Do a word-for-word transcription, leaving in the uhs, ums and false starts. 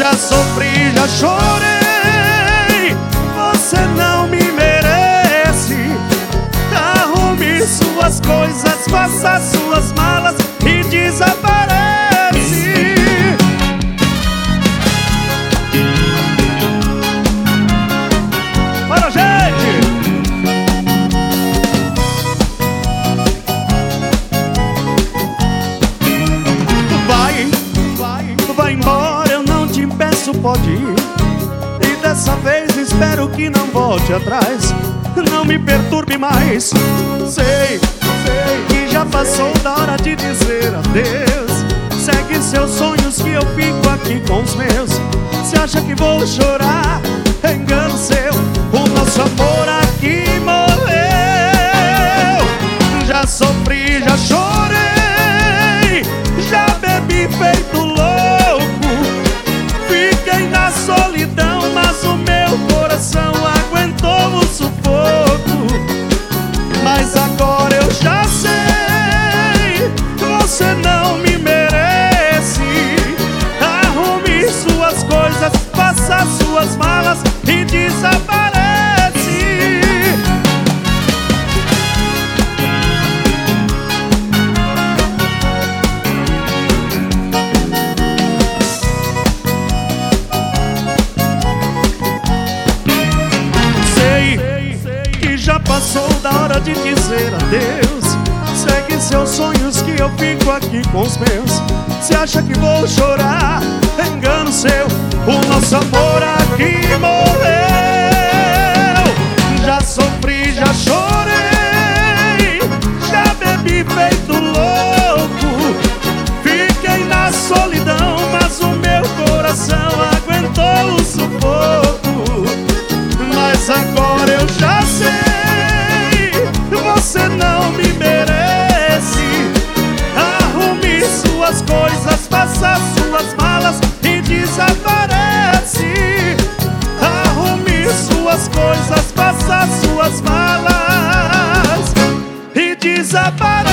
Já sofri, já chorei, você não me merece. Arrume suas coisas, faça suas malas e desaparece. Para, gente! Vai, vai, vai embora, eu não te peço, pode ir. E dessa vez espero que não volte atrás. Não me perturbe mais. Sei, sei que já passou da hora de dizer adeus. Segue seus sonhos que eu fico aqui com os meus. Você acha que vou chorar? É engano seu, o nosso amor aqui morreu. Já sofri, já chorei, já bebi feito louco. Fiquei na solidão, mas o meu coração aguentou o sufoco. Mas agora eu já sei, você não me merece. Arrume suas coisas, faça suas malas e desaparece. Já passou da hora de dizer adeus. Segue seus sonhos que eu fico aqui com os meus. Você acha que vou chorar? É engano seu, o nosso amor aqui morreu. Já sofri, já chorei, já bebi feito louco. Fiquei na solidão, mas o meu coração aguentou o sufoco. Mas agora eu já sei, você não me merece. Arrume suas coisas, faça suas malas e desaparece. Arrume suas coisas, faça suas malas e desaparece.